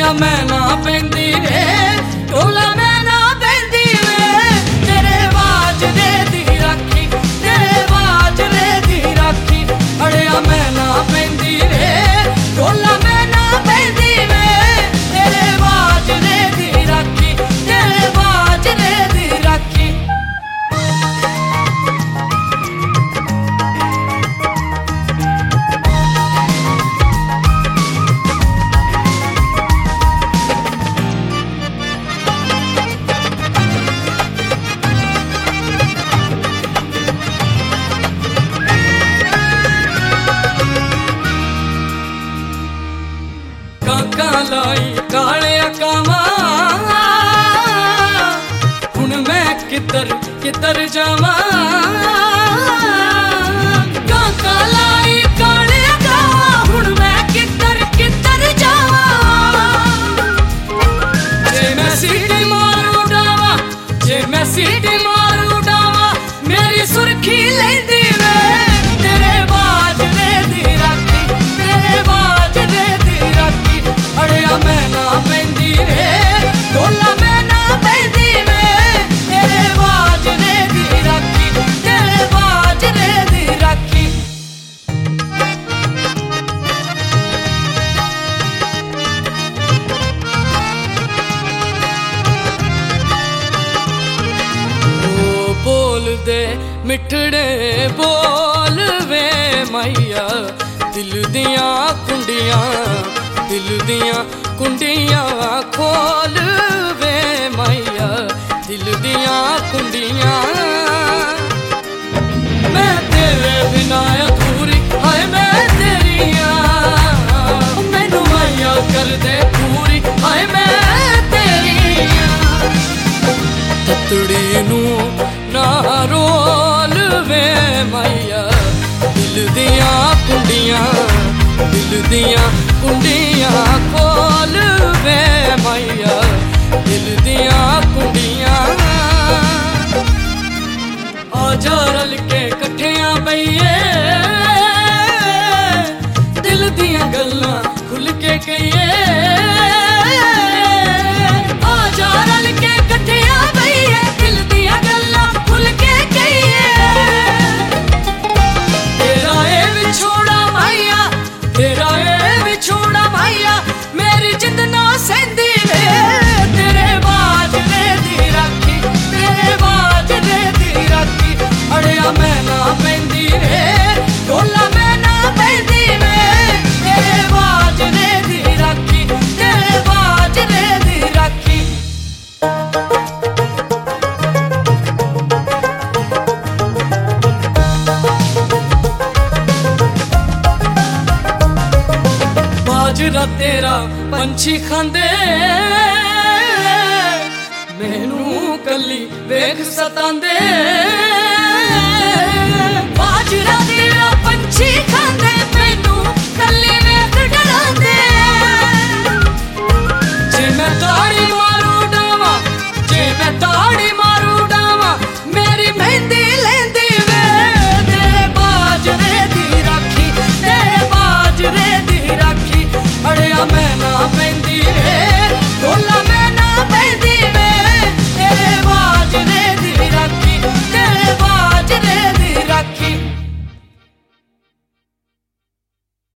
अड़िया मैं ना पैंदी वे ढोला मैं ना पैंदी वे तेरे बाजरे दी राखी तेरे बाजरे दी राखी अड़िया मैं ना पैंदी वे ढोला मैं ना पैंदी वे तेरे बाजरे दी राखी तेरे बाजरे दी राखी। लाई काले कामा हुण मैं किधर किधर जावा काका लाई काले कामा हुण मैं किधर किधर जावा जे मैं सीटी मारू डावा जे मैं सीटी मारू डावा मेरी सुर्खी लेंदी वे तेरे बाजरे दी राखी तेरे बाजरे दी राखी अड़िया मैं ना पैंदी वे ढोला मैं ना पैंदी वे तेरे बाजरे दी राखी तेरे बाजरे दी राखी। ओ बोल दे मिठड़े बोल वे मैया दिल दियां कुंडियां दिल दियां कुंडियां खोल वे मैया दिल दियां कुंडियां मैं तेरे बिना अधूरी हाय मैं तेरिया मैनू मैया कर दे पूरी हाय मैं तेरिया ततड़ी नू ना रोल वे मैया दिल दियां कुंडियां दिल दियां कुंडियां खोल वे मैया दिल दियां कुंडियां आजा रल के कट्ठियां बइए दिल दियां गल्लां खुल के कहिए आजा रल के कट्ठियां बइए दिल दियां गल्लां खुल के कहिए तेरा ए विछोड़ा माया तेरा ए विछोड़ा माया मेरी जिंद ना सेंदी वे तेरे बाजरे दी राखी तेरे बाजरे दी राखी अड़िया मैं ना पैंदी वे ढोला मैं ना पैंदी वे तेरे बाजरे दी राखी तेरे बाजरे दी राखी। बाजरा तेरा पंछी खांदे मैनू कली वेख सतांदे बाजरा